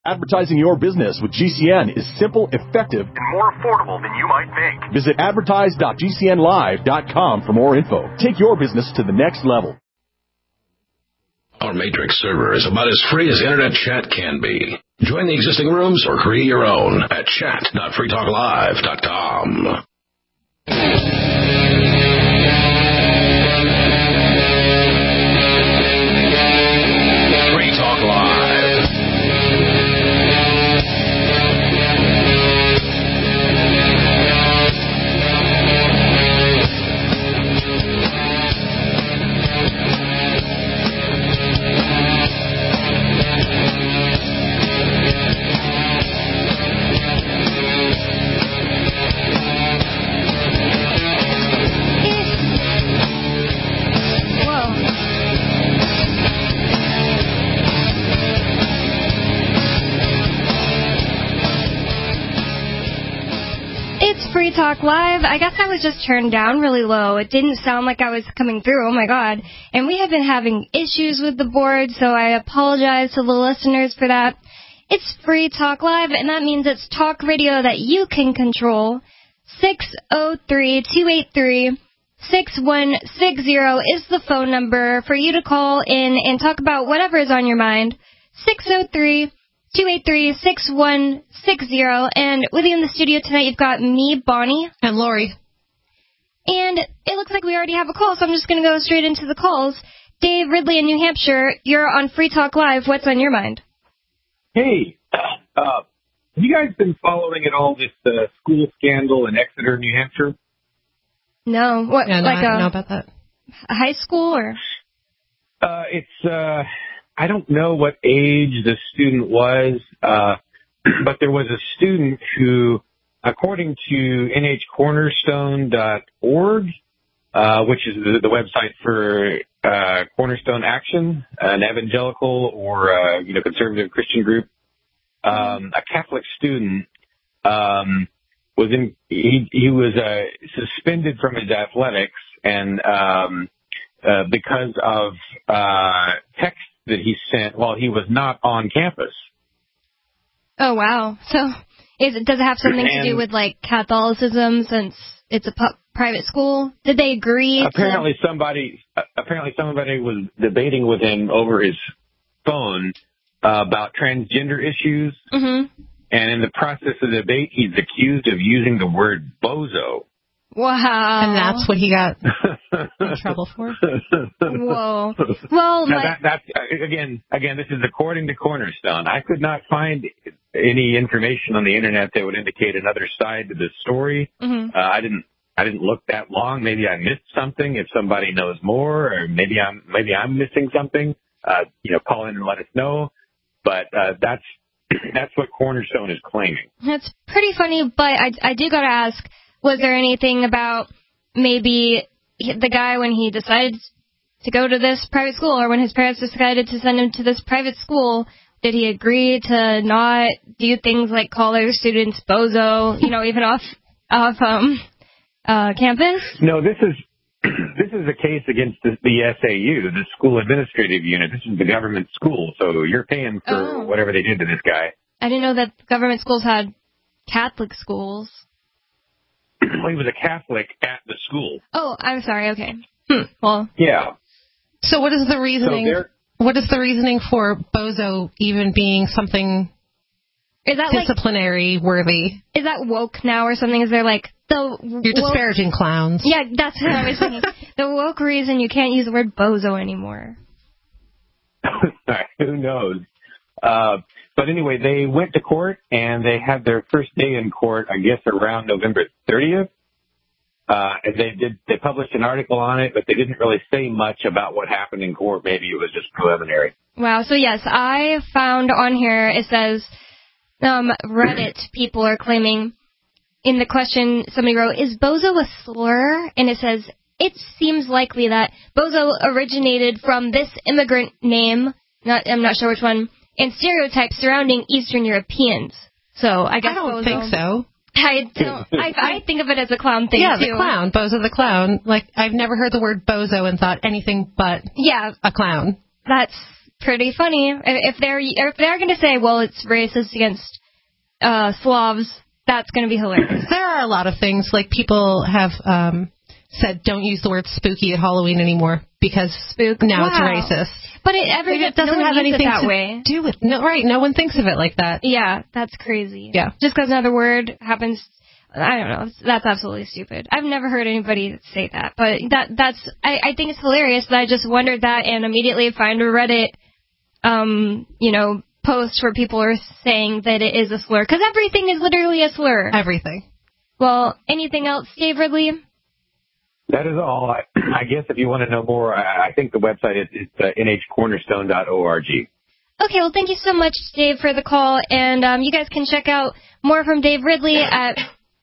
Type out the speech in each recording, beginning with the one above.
Advertising your business with GCN is simple, effective, and more affordable than you might think. Visit advertise.gcnlive.com for more info. Take your business to the next level. Our Matrix server is about as free as internet chat can be. Join the existing rooms or create your own at chat.freetalklive.com. Free Talk Live. Free Talk Live. I guess I was just turned down really low. It didn't sound like I was coming through. Oh, my God. And we have been having issues with the board, so I apologize to the listeners for that. It's Free Talk Live, and that means it's talk radio that you can control. 603-283-6160 is the phone number for you to call in and talk about whatever is on your mind. 603-283-6160. And with you in the studio tonight, you've got me, Bonnie. And Lori. And it looks like we already have a call, so I'm just going to go straight into the calls. Dave Ridley in New Hampshire, you're on Free Talk Live. What's on your mind? Hey, have you guys been following at all this school scandal in Exeter, New Hampshire? No. What? Yeah, no, like I don't know about that. A high school or? I don't know what age the student was, but there was a student who, according to nhcornerstone.org, which is the website for Cornerstone Action, an evangelical or conservative Christian group, a Catholic student he was suspended from his athletics and because of text that he sent while he was not on campus. Oh, wow. So does it have something to do with, like, Catholicism since it's a private school? Did they agree? Apparently somebody was debating with him over his phone about transgender issues. Mm-hmm. And in the process of the debate, he's accused of using the word bozo. Wow. And that's what he got in trouble for? Whoa. Well, that's again, this is according to Cornerstone. I could not find any information on the internet that would indicate another side to this story. Mm-hmm. I didn't look that long. Maybe I missed something. If somebody knows more, or maybe I'm missing something, call in and let us know. But that's what Cornerstone is claiming. That's pretty funny, but I do got to ask, was there anything about maybe the guy when he decided to go to this private school or when his parents decided to send him to this private school, did he agree to not do things like call other students bozo, even off campus? No, this is a case against the SAU, the school administrative unit. This is the government school, so you're paying for whatever they did to this guy. I didn't know that government schools had Catholic schools. Well, he was a Catholic at the school. Oh, I'm sorry. Okay. Well. Yeah. So what is the reasoning? What is the reasoning for bozo even being something disciplinary worthy? Is that woke now or something? Is there like you're disparaging clowns? Yeah, that's what I was thinking. The woke reason you can't use the word bozo anymore. Who knows? But anyway, they went to court, and they had their first day in court, I guess, around November 30th. And they published an article on it, but they didn't really say much about what happened in court. Maybe it was just preliminary. Wow. So, yes, I found on here, it says Reddit people are claiming in the question somebody wrote, is bozo a slur? And it says, it seems likely that bozo originated from this immigrant name, I'm not sure which one, and stereotypes surrounding Eastern Europeans. So I guess I don't think so. I think of it as a clown thing, too. Yeah, the clown. Bozo the clown. Like, I've never heard the word bozo and thought anything but a clown. That's pretty funny. If they're going to say, well, it's racist against Slavs, that's going to be hilarious. There are a lot of things, like people have said don't use the word spooky at Halloween anymore because now it's racist. But it doesn't have anything to do with no one thinks of it like that. Yeah, that's crazy. Yeah, just because another word happens, I don't know. That's absolutely stupid. I've never heard anybody say that, but I think it's hilarious. But I just wondered that, and immediately find a Reddit, post where people are saying that it is a slur, because everything is literally a slur. Everything. Well, anything else, Dave Ridley? That is all. I guess if you want to know more, I think the website is nhcornerstone.org. Okay, well, thank you so much, Dave, for the call. And you guys can check out more from Dave Ridley at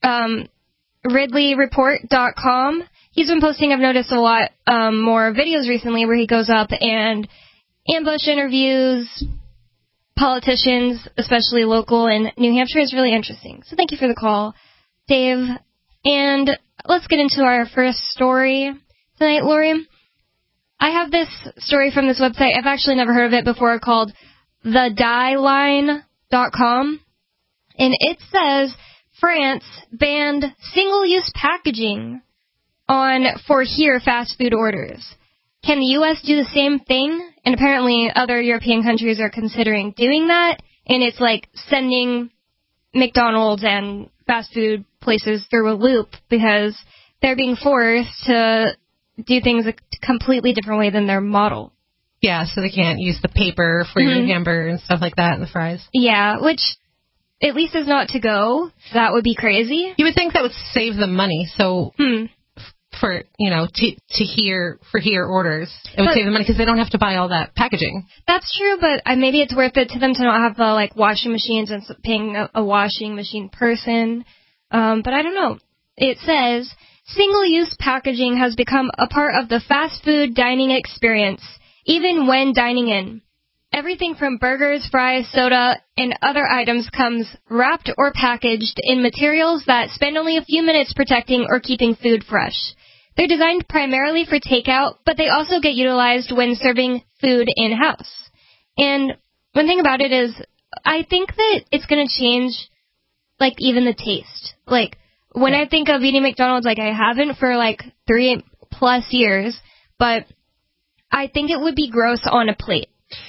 ridleyreport.com. He's been posting, I've noticed, a lot more videos recently where he goes up and ambush interviews politicians, especially local in New Hampshire. Is really interesting. So thank you for the call, Dave. And let's get into our first story tonight, Lori. I have this story from this website. I've actually never heard of it before, called thedieline.com. And it says France banned single-use packaging for here fast food orders. Can the U.S. do the same thing? And apparently other European countries are considering doing that. And it's like sending McDonald's and fast food places through a loop because they're being forced to do things a completely different way than their model. Yeah, so they can't use the paper for your hamburger and stuff like that and the fries. Yeah, which at least is not to go. That would be crazy. You would think that would save them money. So for here orders, it would save them money because they don't have to buy all that packaging. That's true, but maybe it's worth it to them to not have the washing machines and paying a washing machine person. But I don't know. It says single-use packaging has become a part of the fast food dining experience, even when dining in. Everything from burgers, fries, soda, and other items comes wrapped or packaged in materials that spend only a few minutes protecting or keeping food fresh. They're designed primarily for takeout, but they also get utilized when serving food in-house. And one thing about it is, I think that it's going to change, even the taste. When I think of eating McDonald's, I haven't for 3+ years, but I think it would be gross on a plate.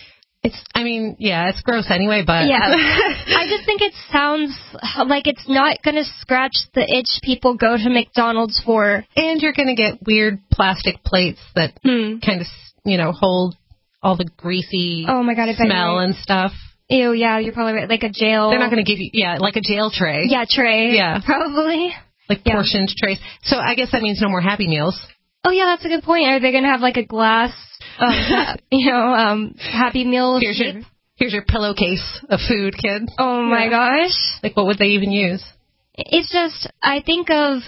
It's gross anyway, but... Yeah, I just think it sounds like it's not going to scratch the itch people go to McDonald's for. And you're going to get weird plastic plates that kind of, hold all the greasy smell and stuff. Ew, yeah, you're probably right. Like a jail... They're not going to give you... Yeah, like a jail tray. Yeah, tray. Yeah. Probably. Portioned trays. So I guess that means no more Happy Meals. Oh, yeah, that's a good point. Are they going to have a glass... Happy Meal. Here's your pillowcase of food, kid. Oh my gosh. What would they even use? It's just, I think of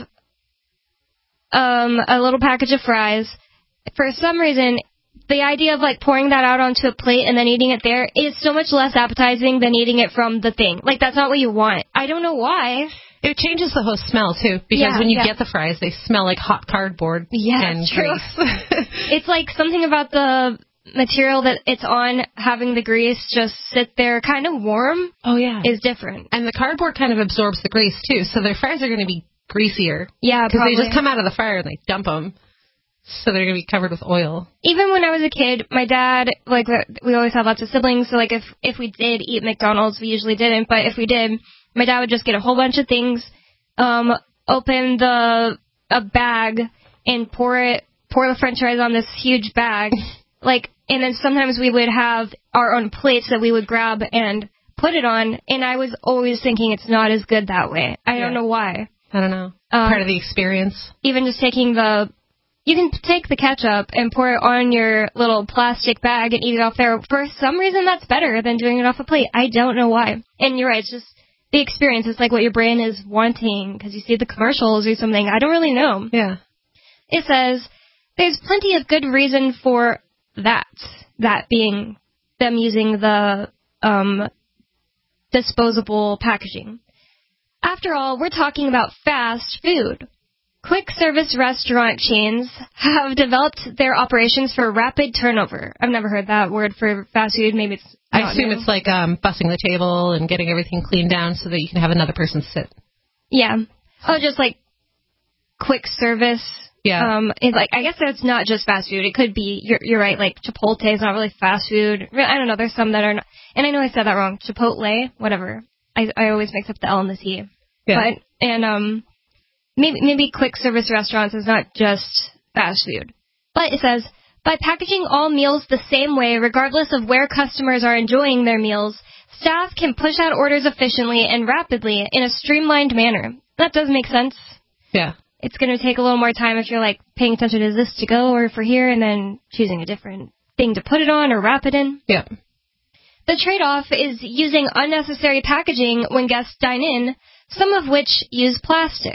a little package of fries. For some reason, the idea of pouring that out onto a plate and then eating it there is so much less appetizing than eating it from the thing. That's not what you want. I don't know why. It changes the whole smell, too, because when you get the fries, they smell like hot cardboard and grease. It's something about the material that it's on, having the grease just sit there kind of warm. Oh, yeah. Is different. And the cardboard kind of absorbs the grease, too, so their fries are going to be greasier. Yeah, because they just come out of the fryer and they dump them, so they're going to be covered with oil. Even when I was a kid, my dad, we always had lots of siblings, so if we did eat McDonald's, we usually didn't, but if we did... My dad would just get a whole bunch of things, open a bag, and pour the French fries on this huge bag, and then sometimes we would have our own plates that we would grab and put it on, and I was always thinking it's not as good that way. I don't know why. I don't know. Part of the experience. Even just taking you can take the ketchup and pour it on your little plastic bag and eat it off there. For some reason, that's better than doing it off a plate. I don't know why. And you're right, it's just... the experience is what your brain is wanting because you see the commercials or something. I don't really know. Yeah. It says there's plenty of good reason for that. That being them using the disposable packaging. After all, we're talking about fast food. quick service restaurant chains have developed their operations for rapid turnover. I've never heard that word for fast food. Maybe it's I assume it's like bussing the table and getting everything cleaned down so that you can have another person sit. Yeah. Oh, just like quick service. Yeah. It's like, I guess that's not just fast food. It could be, you're right, like Chipotle is not really fast food. I don't know, there's some that are not. And I know I said that wrong. Chipotle, whatever. I always mix up the L and the T. Yeah. But, maybe quick service restaurants is not just fast food. But it says, by packaging all meals the same way, regardless of where customers are enjoying their meals, staff can push out orders efficiently and rapidly in a streamlined manner. That does make sense. Yeah. It's going to take a little more time if you're, like, paying attention, is this to go or for here, and then choosing a different thing to put it on or wrap it in. Yeah. The trade-off is using unnecessary packaging when guests dine in, some of which use plastic.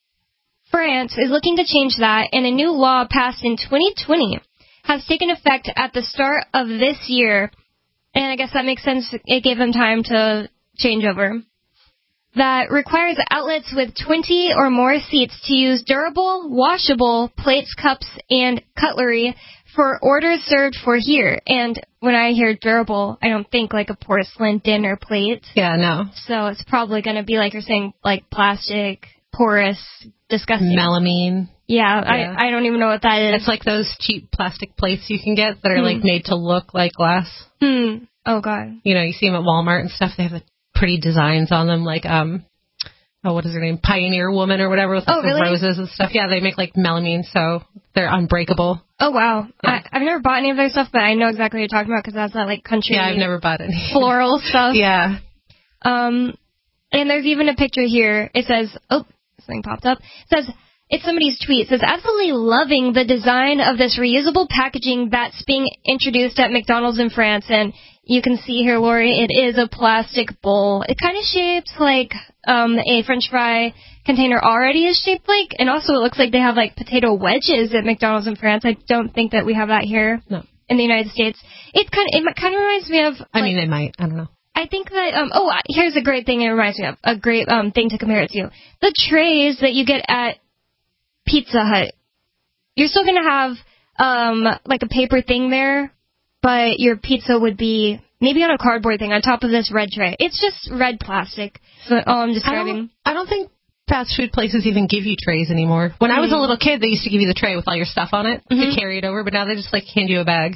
France is looking to change that, and a new law passed in 2020 has taken effect at the start of this year, and I guess that makes sense. It gave them time to change over. That requires outlets with 20 or more seats to use durable, washable plates, cups, and cutlery for orders served for here. And when I hear durable, I don't think like a porcelain dinner plate. Yeah, no. So it's probably going to be like you're saying, like plastic, porous, disgusting. Melamine. Yeah. I don't even know what that is. It's like those cheap plastic plates you can get that are like made to look like glass. Oh, God. You know, you see them at Walmart and stuff. They have the pretty designs on them, like what is her name, Pioneer Woman or whatever, with like really? roses and stuff. Yeah, they make like melamine, so they're unbreakable. Oh wow, yeah. I've never bought any of their stuff, but I know exactly what you're talking about because that's that like country. Yeah, I've never bought any floral stuff. Yeah. And there's even a picture here. It says, oh, something popped up. It says, it's somebody's tweet. It says, absolutely loving the design of this reusable packaging that's being introduced at McDonald's in France. And you can see here, Lori, it is a plastic bowl. It kind of shapes like a French fry container already is shaped like. And also it looks like they have like potato wedges at McDonald's in France. I don't think that we have that here in the United States. It kind of reminds me of... I mean, they might. I don't know. I think that... here's a great thing it reminds me of. A great thing to compare it to. The trays that you get at Pizza Hut. You're still going to have like a paper thing there, but your pizza would be maybe on a cardboard thing on top of this red tray. It's just red plastic. So all I'm describing. I don't think fast food places even give you trays anymore. When I was a little kid, they used to give you the tray with all your stuff on it to carry it over, but now they just like hand you a bag.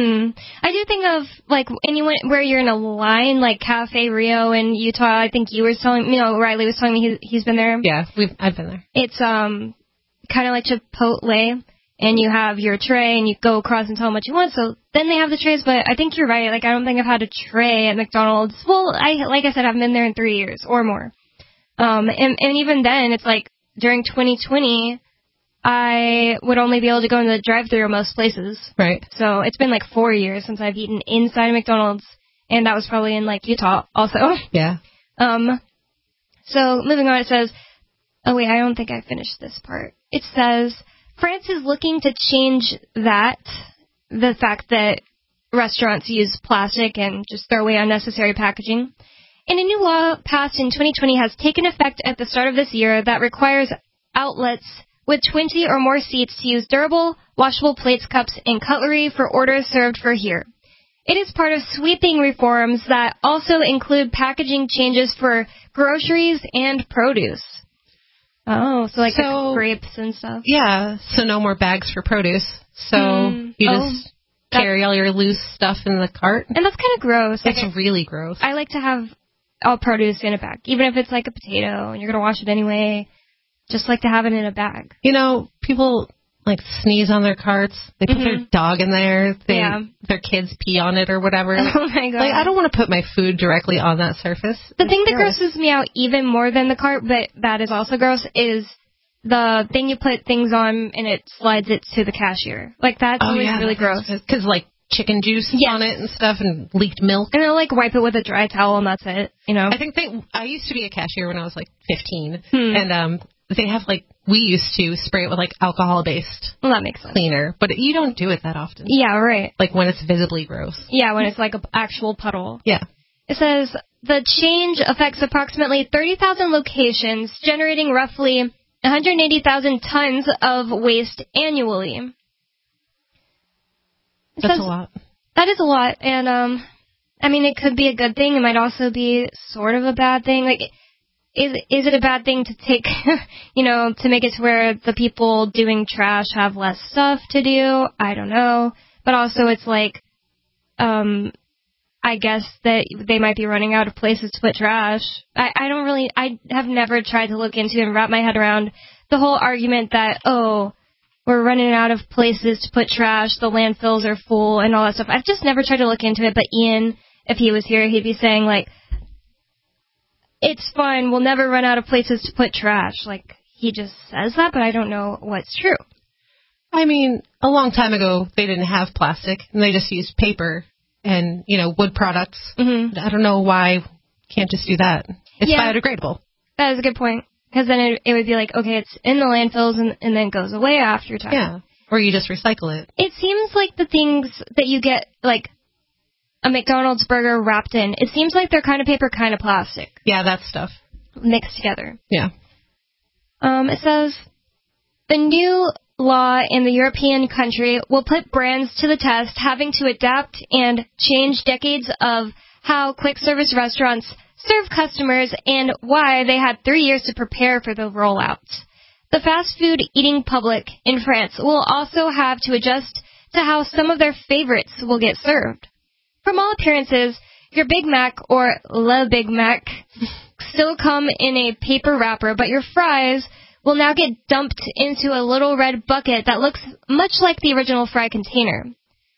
I do think of like anyone where you're in a line, like Cafe Rio in Utah. I think you were telling me, Riley was telling me he's been there. Yeah, I've been there. It's kind of like Chipotle, and you have your tray, and you go across and tell them what you want. So then they have the trays, but I think you're right. Like, I don't think I've had a tray at McDonald's. Well, like I said, I haven't been there in 3 years or more. And even then, it's like during 2020, I would only be able to go in the drive-thru most places. Right. So it's been like 4 years since I've eaten inside of McDonald's, and that was probably in like Utah also. Yeah. So moving on, it says, oh wait, I don't think I finished this part. It says, France is looking to change that, the fact that restaurants use plastic and just throw away unnecessary packaging. And a new law passed in 2020 has taken effect at the start of this year that requires outlets with 20 or more seats to use durable, washable plates, cups, and cutlery for orders served for here. It is part of sweeping reforms that also include packaging changes for groceries and produce. Oh, so like grapes and stuff. Yeah, so no more bags for produce. So you just carry all your loose stuff in the cart. And that's kind of gross. It's really gross. I like to have all produce in a bag, even if it's like a potato and you're going to wash it anyway. Just like to have it in a bag. You know, people like sneeze on their carts. They put their dog in there. Their kids pee on it or whatever. Oh my God. Like, I don't want to put my food directly on that surface. The thing that grosses me out even more than the cart, but that is also gross, is the thing you put things on and it slides it to the cashier. Like, that's really gross. Because, like, chicken juice on it and stuff and leaked milk. And they'll, like, wipe it with a dry towel and that's it, you know? I think I used to be a cashier when I was, like, 15. And, they have, like, we used to spray it with, like, alcohol-based that makes sense. cleaner. But you don't do it that often. Yeah, right. Like, when it's visibly gross. Yeah, when it's, like, an actual puddle. Yeah. It says, the change affects approximately 30,000 locations, generating roughly 180,000 tons of waste annually. That's a lot. That is a lot, and I mean, it could be a good thing. It might also be sort of a bad thing. Like, is it a bad thing to take, to make it to where the people doing trash have less stuff to do? I don't know. But also, it's like, I guess that they might be running out of places to put trash. I have never tried to look into and wrap my head around the whole argument that, we're running out of places to put trash, the landfills are full, and all that stuff. I've just never tried to look into it, but Ian, if he was here, he'd be saying, like, it's fine, we'll never run out of places to put trash. Like, he just says that, but I don't know what's true. I mean, a long time ago, they didn't have plastic, and they just used paper and, wood products. Mm-hmm. I don't know why can't just do that. It's biodegradable. That is a good point. Because then it would be like, okay, it's in the landfills and then goes away after time. Yeah, or you just recycle it. It seems like the things that you get, like a McDonald's burger wrapped in, it seems like they're kind of paper, kind of plastic. Yeah, that stuff. Mixed together. Yeah. It says, the new law in the European country will put brands to the test, having to adapt and change decades of how quick service restaurants serve customers and why they had 3 years to prepare for the rollout. The fast food eating public in France will also have to adjust to how some of their favorites will get served. From all appearances, your Big Mac or Le Big Mac still come in a paper wrapper, but your fries will now get dumped into a little red bucket that looks much like the original fry container.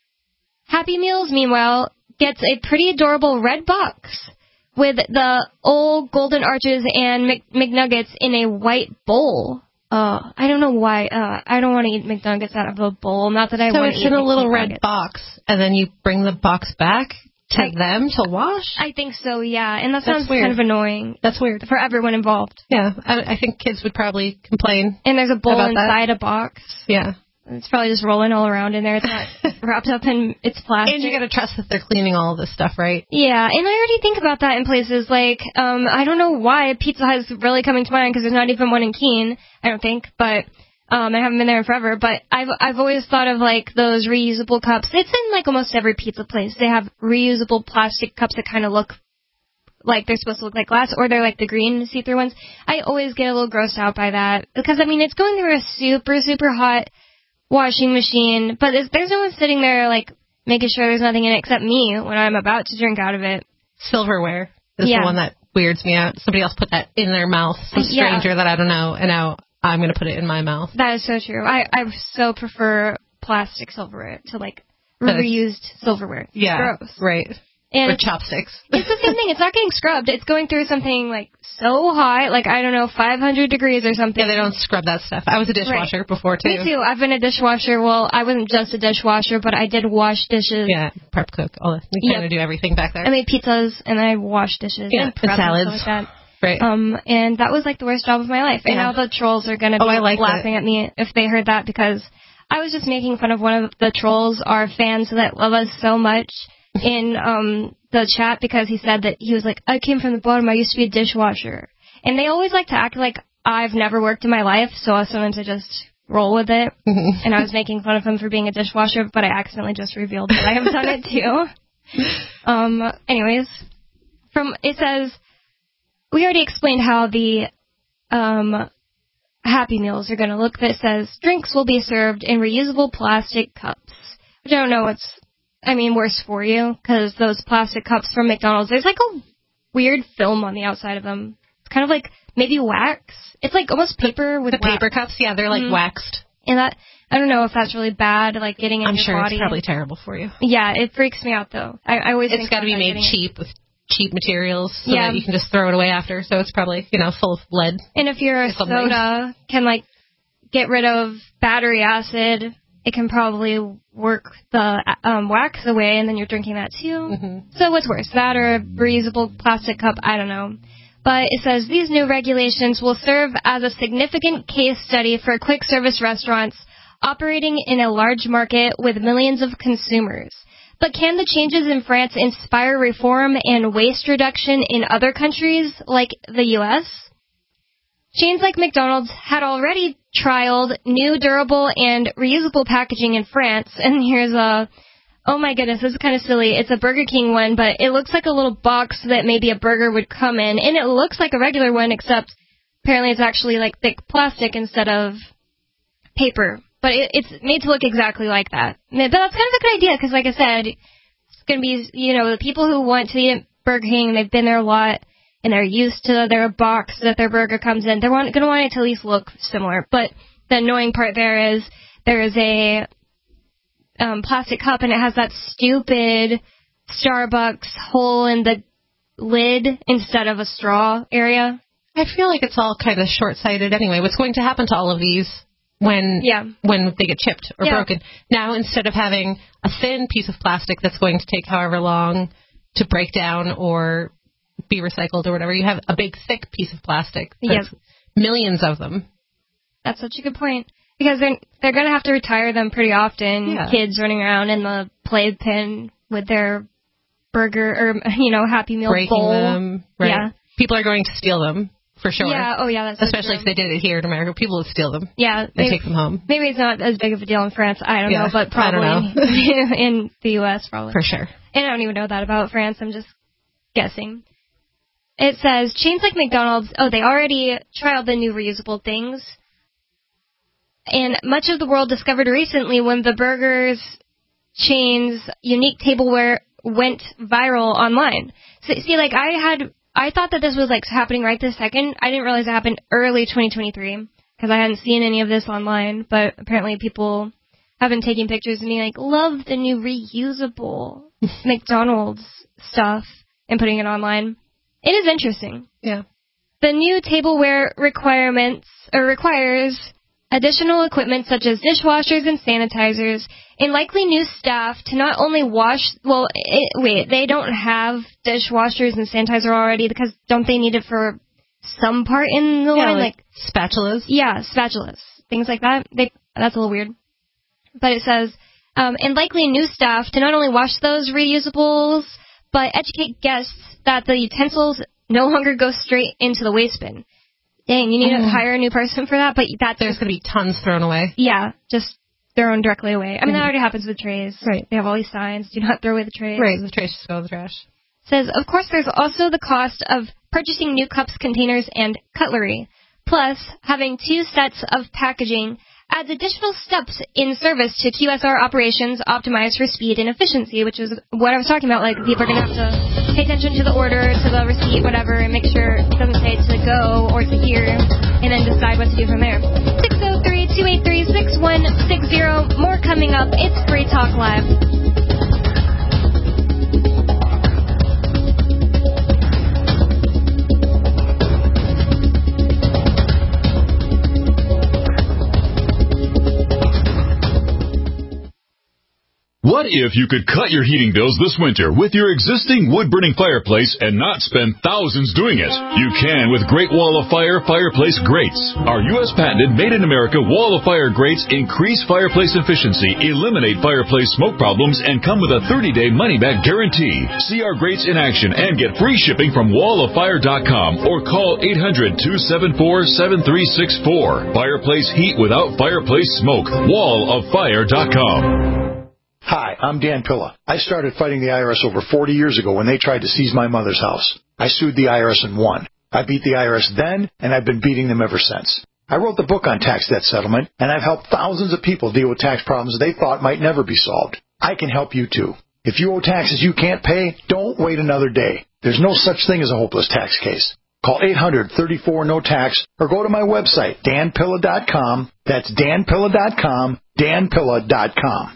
Happy Meals, meanwhile, gets a pretty adorable red box with the old golden arches and McNuggets in a white bowl. I don't know why. I don't want to eat McNuggets out of a bowl. Not that I want to eat. So it's in a little red box, and then you bring the box back to them to wash? I think so, yeah. And that sounds kind of annoying. That's weird. For everyone involved. Yeah, I think kids would probably complain. And there's a bowl inside a box. Yeah. It's probably just rolling all around in there. It's not wrapped up in its plastic. And you got to trust that they're cleaning all of this stuff, right? Yeah, and I already think about that in places like, I don't know why Pizza Hut is really coming to mind because there's not even one in Keene, I don't think, but I haven't been there in forever. But I've always thought of like those reusable cups. It's in like almost every pizza place. They have reusable plastic cups that kind of look like they're supposed to look like glass, or they're like the green see-through ones. I always get a little grossed out by that because, I mean, it's going through a super, super hot washing machine, but there's no one sitting there, like, making sure there's nothing in it except me when I'm about to drink out of it. Silverware is the one that weirds me out. Somebody else put that in their mouth, some stranger that I don't know, and now I'm going to put it in my mouth. That is so true. I so prefer plastic silverware to, like, reused silverware. Yeah, gross. Right. And with chopsticks. It's the same thing. It's not getting scrubbed. It's going through something, like, so hot, like, I don't know, 500 degrees or something. Yeah, they don't scrub that stuff. I was a dishwasher before, too. Me, too. I've been a dishwasher. Well, I wasn't just a dishwasher, but I did wash dishes. Yeah, prep cook. All that. You kind of do everything back there. I made pizzas, and I washed dishes. Yeah, and salads. And stuff like that. Right. And that was, like, the worst job of my life. And now the trolls are going to be laughing at me if they heard that, because I was just making fun of one of the trolls, our fans that love us so much, in the chat, because he said that he was like, I came from the bottom, I used to be a dishwasher. And they always like to act like I've never worked in my life, so sometimes I just roll with it. And I was making fun of him for being a dishwasher, but I accidentally just revealed that I have done it too. Anyways, it says, we already explained how the Happy Meals are going to look. That says, drinks will be served in reusable plastic cups. Which I don't know what's worse for you, because those plastic cups from McDonald's, there's like a weird film on the outside of them. It's kind of like maybe wax. It's like almost paper with the paper cups. Yeah, they're like waxed. And that, I don't know if that's really bad, like getting in your body. I'm sure it's probably terrible for you. Yeah, it freaks me out though. I always think it's got to be made cheap with cheap materials so that you can just throw it away after. So it's probably full of lead. And if your soda can like get rid of battery acid, it can probably work the wax away, and then you're drinking that too. Mm-hmm. So what's worse, that or a reusable plastic cup? I don't know. But it says these new regulations will serve as a significant case study for quick service restaurants operating in a large market with millions of consumers. But can the changes in France inspire reform and waste reduction in other countries like the U.S.? chains like McDonald's had already trialed new durable and reusable packaging in France. And here's oh my goodness, this is kind of silly. It's a Burger King one, but it looks like a little box that maybe a burger would come in. And it looks like a regular one, except apparently it's actually like thick plastic instead of paper. But it's made to look exactly like that. But that's kind of a good idea, because like I said, it's going to be, the people who want to eat at Burger King, they've been there a lot, and they're used to their box that their burger comes in. They're going to want it to at least look similar. But the annoying part there is a plastic cup, and it has that stupid Starbucks hole in the lid instead of a straw area. I feel like it's all kind of short-sighted anyway. What's going to happen to all of these when they get chipped or broken? Now, instead of having a thin piece of plastic that's going to take however long to break down or be recycled or whatever, you have a big, thick piece of plastic. That's millions of them. That's such a good point. Because they're going to have to retire them pretty often. Yeah. Kids running around in the playpen with their burger or, Happy Meal breaking bowl. Them. Right. Yeah. People are going to steal them, for sure. Yeah, that's especially if they did it here in America. People would steal them. Yeah. And take them home. Maybe it's not as big of a deal in France. I don't know, but probably in the U.S. probably. For sure. And I don't even know that about France. I'm just guessing. It says, chains like McDonald's, they already trialed the new reusable things. And much of the world discovered recently when the burgers chain's unique tableware went viral online. So, see, like, I thought that this was, like, happening right this second. I didn't realize it happened early 2023 because I hadn't seen any of this online. But apparently people have been taking pictures and being like, love the new reusable McDonald's stuff and putting it online. It is interesting. Yeah. The new tableware requires additional equipment such as dishwashers and sanitizers, and likely new staff to not only wash... they don't have dishwashers and sanitizer already, because don't they need it for some part in the line? Like spatulas? Yeah, spatulas. Things like that. That's a little weird. But it says, and likely new staff to not only wash those reusables, but educate guests that the utensils no longer go straight into the waste bin. Dang, you need to hire a new person for that, but there's going to be tons thrown away. Yeah, just thrown directly away. I mean, that already happens with trays. Right. They have all these signs, do not throw away the trays. Right, the trays just go in the trash. Says, of course, there's also the cost of purchasing new cups, containers, and cutlery. Plus, having 2 sets of packaging adds additional steps in service to QSR operations optimized for speed and efficiency, which is what I was talking about. Like, people are going to have to pay attention to the order, to the receipt, whatever, and make sure it doesn't say to go or to here, and then decide what to do from there. 603-283-6160. More coming up. It's Free Talk Live. What if you could cut your heating bills this winter with your existing wood-burning fireplace and not spend thousands doing it? You can with Great Wall of Fire fireplace grates. Our U.S. patented made-in-America Wall of Fire grates increase fireplace efficiency, eliminate fireplace smoke problems, and come with a 30-day money-back guarantee. See our grates in action and get free shipping from walloffire.com or call 800-274-7364. Fireplace heat without fireplace smoke. walloffire.com. Hi, I'm Dan Pilla. I started fighting the IRS over 40 years ago when they tried to seize my mother's house. I sued the IRS and won. I beat the IRS then, and I've been beating them ever since. I wrote the book on tax debt settlement, and I've helped thousands of people deal with tax problems they thought might never be solved. I can help you too. If you owe taxes you can't pay, don't wait another day. There's no such thing as a hopeless tax case. Call 800-34-NO-TAX or go to my website, danpilla.com. That's danpilla.com, danpilla.com.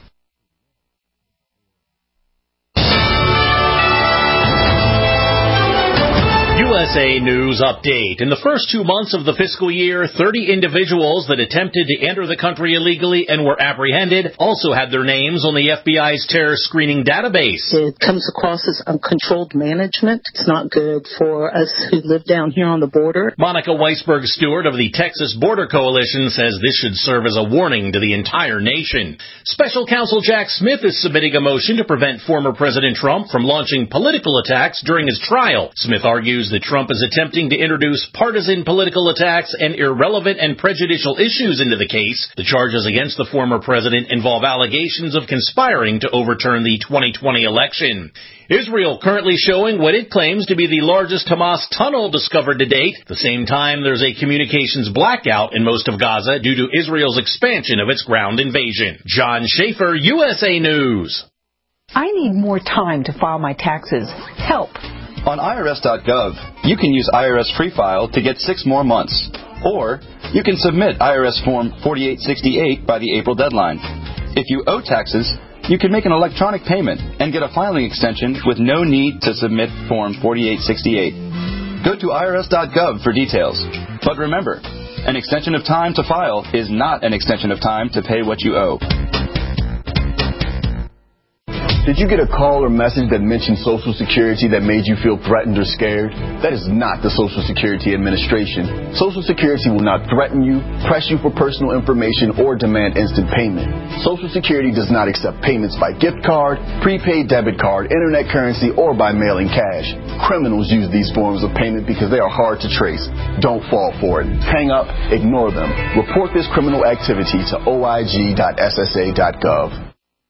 USA News Update. In the first 2 months of the fiscal year, 30 individuals that attempted to enter the country illegally and were apprehended also had their names on the FBI's terror screening database. It comes across as uncontrolled management. It's not good for us who live down here on the border. Monica Weisberg Stewart of the Texas Border Coalition says this should serve as a warning to the entire nation. Special Counsel Jack Smith is submitting a motion to prevent former President Trump from launching political attacks during his trial. Smith argues that Trump Trump is attempting to introduce partisan political attacks and irrelevant and prejudicial issues into the case. The charges against the former president involve allegations of conspiring to overturn the 2020 election. Israel currently showing what it claims to be the largest Hamas tunnel discovered to date. At the same time, there's a communications blackout in most of Gaza due to Israel's expansion of its ground invasion. John Schaefer, USA News. I need more time to file my taxes. Help. On IRS.gov, you can use IRS Free File to get 6 more months. Or you can submit IRS Form 4868 by the April deadline. If you owe taxes, you can make an electronic payment and get a filing extension with no need to submit Form 4868. Go to IRS.gov for details. But remember, an extension of time to file is not an extension of time to pay what you owe. Did you get a call or message that mentioned Social Security that made you feel threatened or scared? That is not the Social Security Administration. Social Security will not threaten you, press you for personal information, or demand instant payment. Social Security does not accept payments by gift card, prepaid debit card, internet currency, or by mailing cash. Criminals use these forms of payment because they are hard to trace. Don't fall for it. Hang up, ignore them. Report this criminal activity to oig.ssa.gov.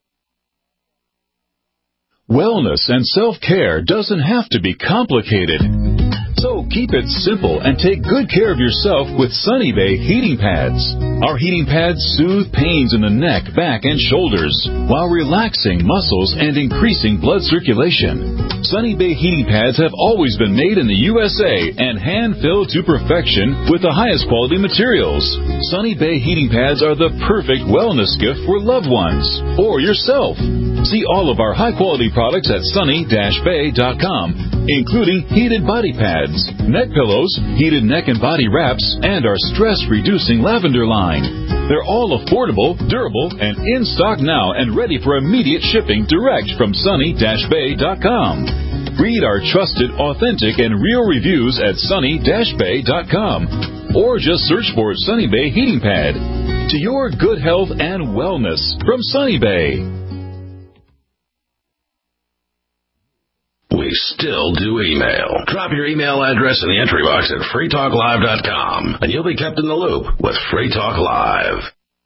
Wellness and self-care doesn't have to be complicated. So keep it simple and take good care of yourself with Sunny Bay heating pads. Our heating pads soothe pains in the neck, back, and shoulders while relaxing muscles and increasing blood circulation. Sunny Bay heating pads have always been made in the USA and hand-filled to perfection with the highest quality materials. Sunny Bay heating pads are the perfect wellness gift for loved ones or yourself. See all of our high-quality products at sunny-bay.com, including heated body pads, neck pillows, heated neck and body wraps, and our stress-reducing lavender line. They're all affordable, durable, and in stock now and ready for immediate shipping direct from sunny-bay.com. Read our trusted, authentic, and real reviews at sunny-bay.com or just search for Sunny Bay Heating Pad. To your good health and wellness from Sunny Bay. We still do email. Drop your email address in the entry box at freetalklive.com, and you'll be kept in the loop with Free Talk Live.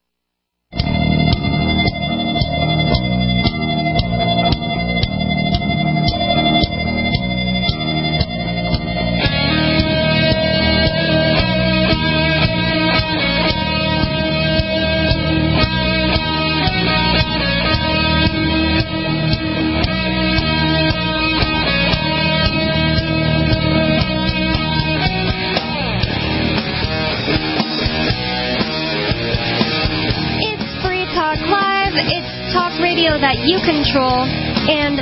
That you control, and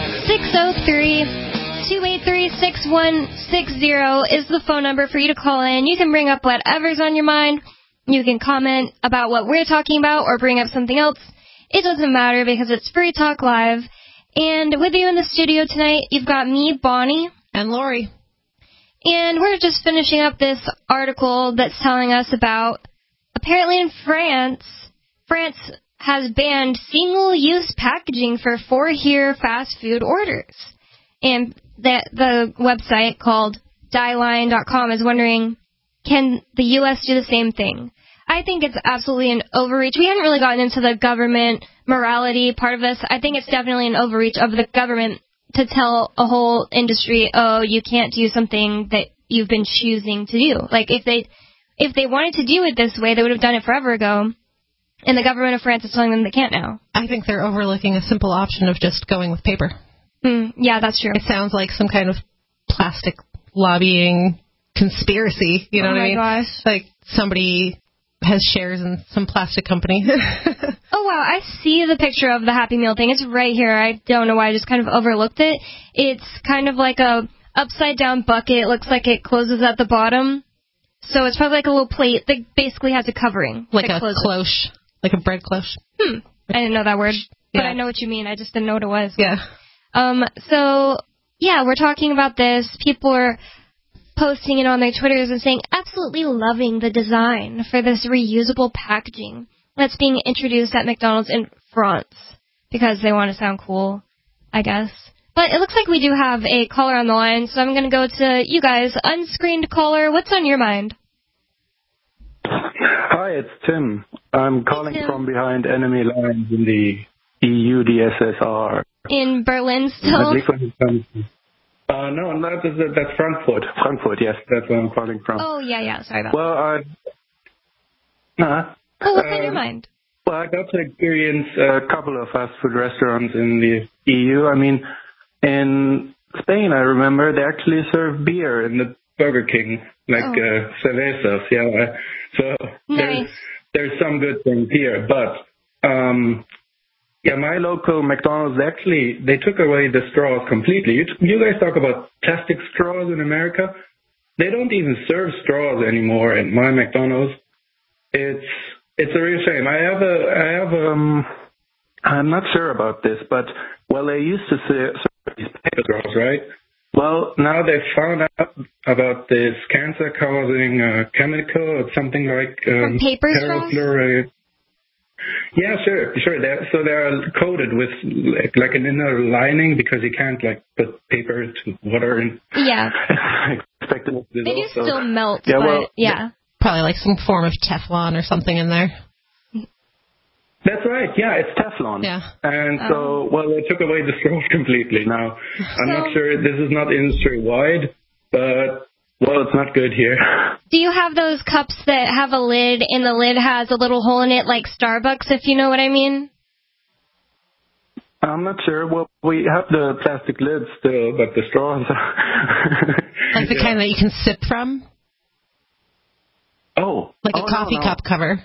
603-283-6160 is the phone number for you to call in. You can bring up whatever's on your mind. You can comment about what we're talking about or bring up something else. It doesn't matter because it's Free Talk Live. And with you in the studio tonight, you've got me, Bonnie. And Lori. And we're just finishing up this article that's telling us about, apparently in France has banned single-use packaging for here fast food orders. And the website called dieline.com is wondering, can the U.S. do the same thing? I think it's absolutely an overreach. We haven't really gotten into the government morality part of this. I think it's definitely an overreach of the government to tell a whole industry, oh, you can't do something that you've been choosing to do. Like, if they wanted to do it this way, they would have done it forever ago. And the government of France is telling them they can't now. I think they're overlooking a simple option of just going with paper. Yeah, that's true. It sounds like some kind of plastic lobbying conspiracy. You know what I mean? Oh, my gosh. Like somebody has shares in some plastic company. Oh, wow. I see the picture of the Happy Meal thing. It's right here. I don't know why I just kind of overlooked it. It's kind of like a upside-down bucket. It looks like it closes at the bottom. So it's probably like a little plate that basically has a covering. Like a cloche. Like a bread cloche. I didn't know that word, but I know what you mean. I just didn't know what it was. Yeah. So, yeah, we're talking about this. People are posting it on their Twitters and saying, absolutely loving the design for this reusable packaging that's being introduced at McDonald's in France because they want to sound cool, I guess. But it looks like we do have a caller on the line, so I'm going to go to you guys. Unscreened caller, what's on your mind? Hi, it's Tim. I'm calling from behind enemy lines in the EU, the SSR. In Berlin still? No, that's Frankfurt. Frankfurt, yes, that's where I'm calling from. Oh, yeah, sorry about that. Well, what's on your mind? Well, I got to experience a couple of fast food restaurants in the EU. I mean, in Spain, I remember they actually serve beer in the Burger King, like cervezas, yeah. So nice. there's some good things here, but my local McDonald's they took away the straws completely. You guys talk about plastic straws in America. They don't even serve straws anymore at my McDonald's. It's a real shame. I'm not sure about this, but they used to serve these paper straws, right? Well, now they've found out about this cancer-causing chemical. It's something like paper straws. Yeah, sure. They're coated with like an inner lining because you can't put paper to water and expect it to dissolve. They do still melt, but probably like some form of Teflon or something in there. That's right. Yeah, it's Teflon. Yeah. And so, they took away the straws completely now. I'm not sure. This is not industry-wide, but, it's not good here. Do you have those cups that have a lid, and the lid has a little hole in it like Starbucks, if you know what I mean? I'm not sure. Well, we have the plastic lids still, but the straws... like the kind that you can sip from? Oh. Like a coffee cup cover?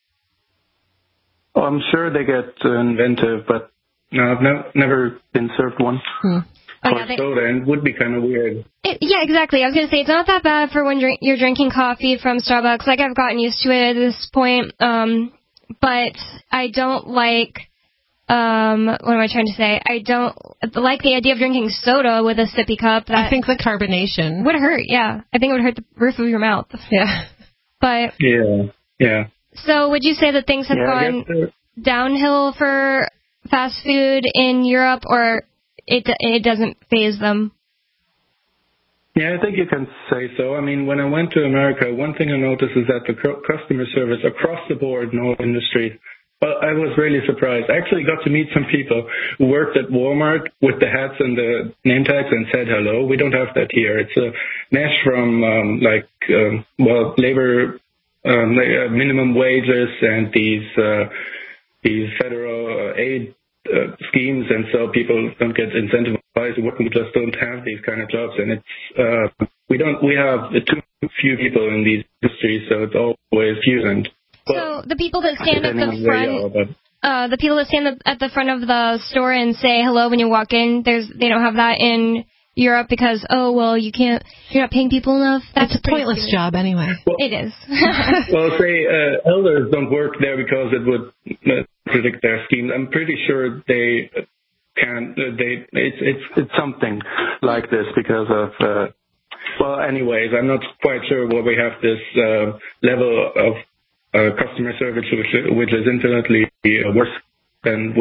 Oh, I'm sure they get inventive, but no, I've never been served one. Soda, and it would be kind of weird. Yeah, exactly. I was going to say, it's not that bad for when you're drinking coffee from Starbucks. Like, I've gotten used to it at this point. But I don't like, what am I trying to say? I don't like the idea of drinking soda with a sippy cup. I think the carbonation would hurt, yeah. I think it would hurt the roof of your mouth. Yeah. But... Yeah. So would you say that things have gone downhill for fast food in Europe, or it doesn't faze them? Yeah, I think you can say so. I mean, when I went to America, one thing I noticed is that the customer service across the board in all industries, I was really surprised. I actually got to meet some people who worked at Walmart with the hats and the name tags and said hello. We don't have that here. It's a mesh from, labor... minimum wages and these federal aid schemes, and so people don't get incentivized to work. We just don't have these kind of jobs, and it's we have too few people in these industries, so it's always few. And so the people that stand at the front, the people that stand at the front of the store and say hello when you walk in, they don't have that in Europe because, you're not paying people enough. That's a pointless job anyway. It is. Elders don't work there because it would predict their schemes. I'm pretty sure they can. It's something like this because of. Anyways, I'm not quite sure why we have this level of customer service which is infinitely worse than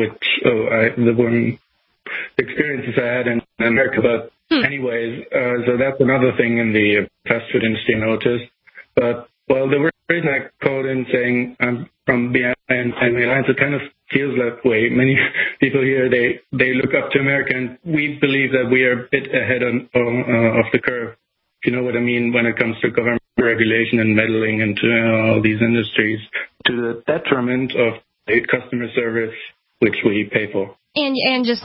the experiences I had in America, but anyways, so that's another thing in the fast food industry I noticed. But, the reason I called in saying I'm from behind enemy lines, it kind of feels that way. Many people here, they look up to America, and we believe that we are a bit ahead of the curve, if you know what I mean, when it comes to government regulation and meddling into all these industries, to the detriment of the customer service which we pay for. And just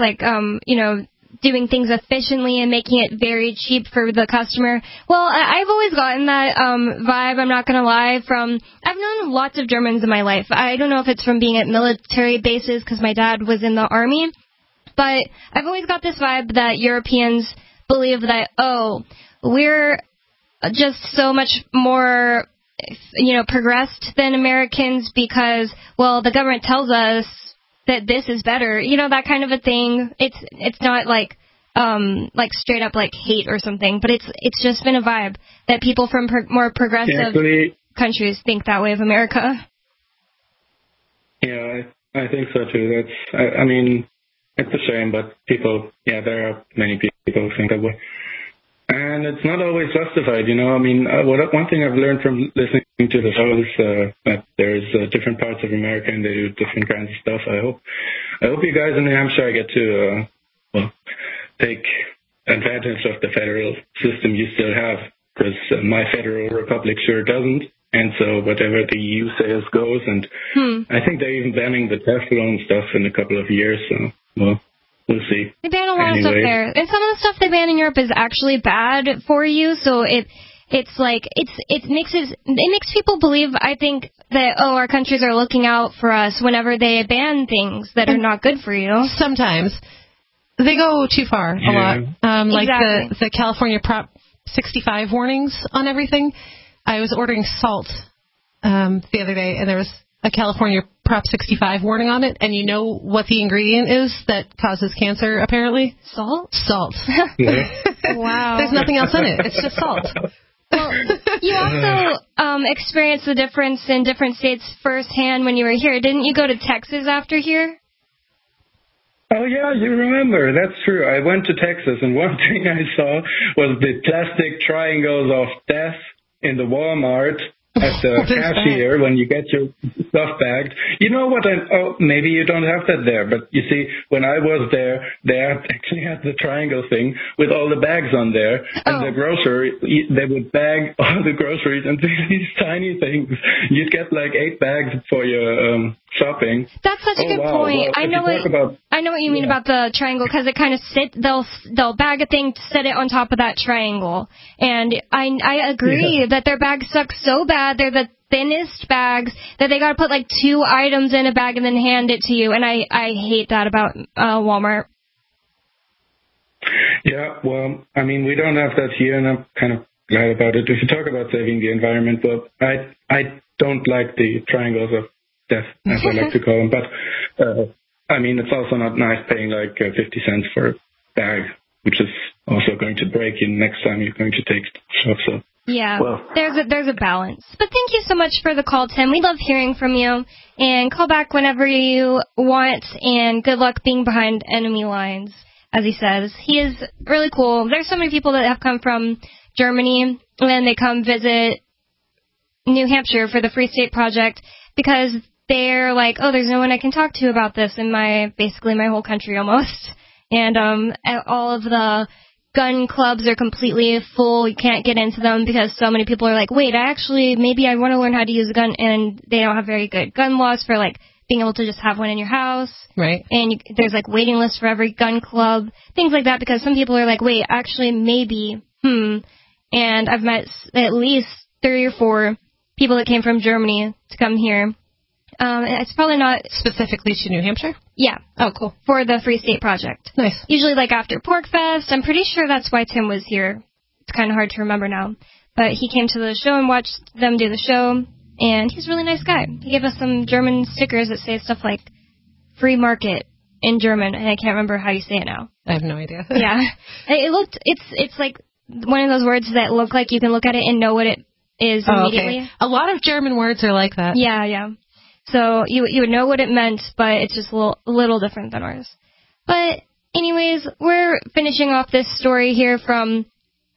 doing things efficiently and making it very cheap for the customer. Well, I've always gotten that vibe, I'm not going to lie, I've known lots of Germans in my life. I don't know if it's from being at military bases because my dad was in the army, but I've always got this vibe that Europeans believe that, we're just so much more, progressed than Americans because, the government tells us that this is better, that kind of a thing. It's not like straight up like hate or something, but it's just been a vibe that people from more progressive countries think that way of America. Yeah, I think so too. It's a shame, but there are many people who think that way. And it's not always justified, I mean, one thing I've learned from listening to the show is that there's different parts of America and they do different kinds of stuff. I hope you guys in New Hampshire get to take advantage of the federal system you still have, because my federal republic sure doesn't. And so whatever the EU says goes. And I think they're even banning the Teflon stuff in a couple of years. So, we'll see. They ban a lot of stuff there. And some of the stuff they ban in Europe is actually bad for you. So it makes people believe, I think, that, our countries are looking out for us whenever they ban things that are not good for you. Sometimes. They go too far a lot. Like the California Prop 65 warnings on everything. I was ordering salt the other day, and there was a California Prop 65 warning on it, and you know what the ingredient is that causes cancer, apparently? Salt? Salt. Wow. There's nothing else in it. It's just salt. Well, you also experienced the difference in different states firsthand when you were here. Didn't you go to Texas after here? Oh, yeah, you remember. That's true. I went to Texas, and one thing I saw was the plastic triangles of death in the Walmart at the cashier when you get your stuff bagged. You know what? Maybe you don't have that there, but you see, when I was there, they actually had the triangle thing with all the bags on there, and the grocery, they would bag all the groceries into these tiny things. You'd get like 8 bags for your shopping. That's such a good point. Well, I know what you mean about the triangle, because it kind of they'll bag a thing, set it on top of that triangle, and I agree that their bags suck so bad. They're the thinnest bags that they got to put like 2 items in a bag and then hand it to you, and I hate that about Walmart. Yeah, well, I mean, we don't have that here, and I'm kind of glad about it. If you talk about saving the environment, well, I don't like the triangles of death, as I like to call them, but I mean, it's also not nice paying like 50 cents for a bag, which is also going to break in next time you're going to take stuff. So. Yeah, there's a balance. But thank you so much for the call, Tim. We love hearing from you. And call back whenever you want. And good luck being behind enemy lines, as he says. He is really cool. There's so many people that have come from Germany, and then they come visit New Hampshire for the Free State Project because they're like, there's no one I can talk to about this in basically my whole country almost. And all of the gun clubs are completely full. You can't get into them because so many people are like, wait, maybe I want to learn how to use a gun, and they don't have very good gun laws for like being able to just have one in your house. Right. And there's like waiting lists for every gun club, things like that, because some people are like, wait, maybe, And I've met at least 3 or 4 people that came from Germany to come here. It's probably not specifically to New Hampshire? Yeah. Oh, cool. For the Free State Project. Nice. Usually like after Pork Fest. I'm pretty sure that's why Tim was here. It's kind of hard to remember now. But he came to the show and watched them do the show, and he's a really nice guy. He gave us some German stickers that say stuff like free market in German, and I can't remember how you say it now. I have no idea. Yeah. It's like one of those words that look like you can look at it and know what it is immediately. Okay. A lot of German words are like that. Yeah. So you would know what it meant, but it's just a little different than ours. But anyways, we're finishing off this story here from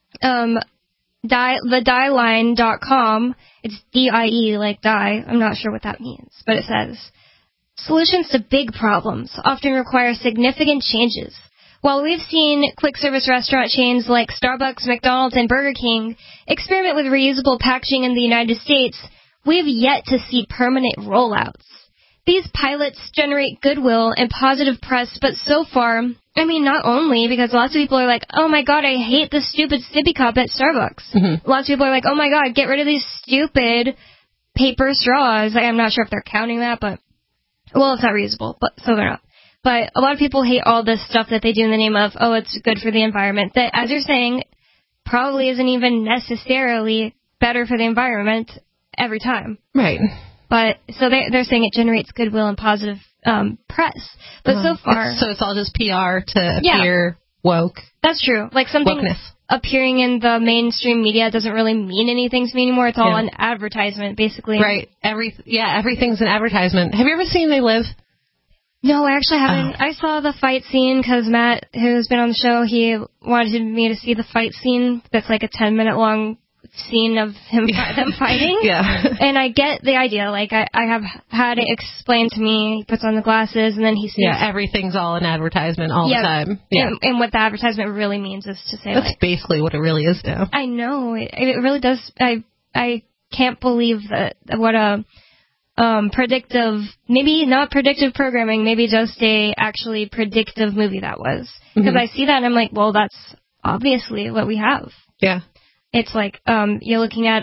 thedieline.com. It's D-I-E, like die. I'm not sure what that means, but it says, solutions to big problems often require significant changes. While we've seen quick-service restaurant chains like Starbucks, McDonald's, and Burger King experiment with reusable packaging in the United States, we've yet to see permanent rollouts. These pilots generate goodwill and positive press, but so far, not only because lots of people are like, oh my god, I hate the stupid sippy cup at Starbucks. Mm-hmm. Lots of people are like, oh my god, get rid of these stupid paper straws. I'm not sure if they're counting that, but, well, it's not reusable, so they're not. But a lot of people hate all this stuff that they do in the name of, it's good for the environment, that, as you're saying, probably isn't even necessarily better for the environment every time. Right. But, so they're saying it generates goodwill and positive press. But so far... So it's all just PR to appear woke. That's true. Like something wokeness. Appearing in the mainstream media doesn't really mean anything to me anymore. It's all an advertisement, basically. Right. Everything's an advertisement. Have you ever seen They Live? No, I actually haven't. I saw the fight scene because Matt, who's been on the show, he wanted me to see the fight scene. That's like a 10-minute long scene of them fighting. Yeah. And I get the idea. Like, I have had it explained to me. He puts on the glasses and then he sees... Yeah, everything's all an advertisement all the time. Yeah. And what the advertisement really means is to say, that's basically what it really is now. I know. It really does. I can't believe that what a predictive, maybe not predictive programming, maybe just a actually predictive movie that was. Because I see that and I'm like, well, that's obviously what we have. Yeah. It's like you're looking at